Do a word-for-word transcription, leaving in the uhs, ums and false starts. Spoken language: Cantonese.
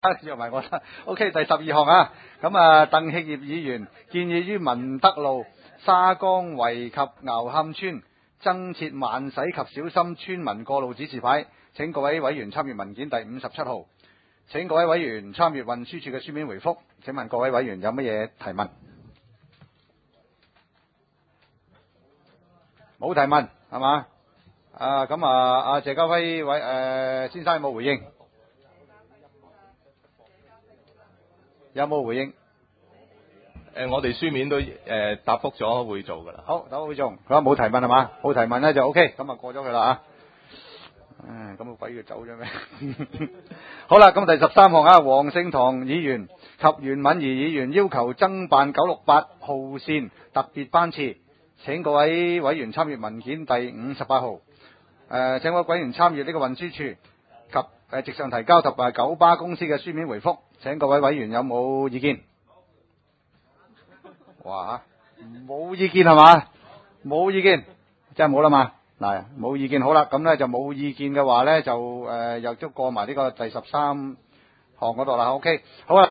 約埋我啦。OK， 第十二項啊，咁啊，鄧慶業議員建議於文德路、沙江圍及牛磡村增設慢駛及小心村民過路指示牌，請各位委員參閱文件第五十七號。請各位委員參閱運輸署嘅書面回覆。請問各位委員有乜嘢提問？冇提問係嘛？啊咁啊，阿謝家輝委誒先生有冇回應？有冇回應？ 誒，我哋書面都誒答覆咗會做㗎啦。 好，答覆會做。佢話冇提問係嘛？冇提問咧就 OK，咁啊過咗佢啦啊。唉，咁個鬼佢走咗咩？好啦，咁第十三項啊，黃聖堂議員及袁敏儀議員要求增辦九六八號線特別班次，請各位委員參閱文件第五十八號。誒、呃，請各位委員參閱呢個運輸處及誒直上提交及埋九巴公司嘅書面回覆。請各位委員有冇意見？哇，冇意見係嘛？冇意見，真係冇啦嘛。嗱，冇意見好啦，咁咧就冇意見嘅話咧就誒、呃、又都過埋呢個第十三項嗰度啦。OK， 好啦。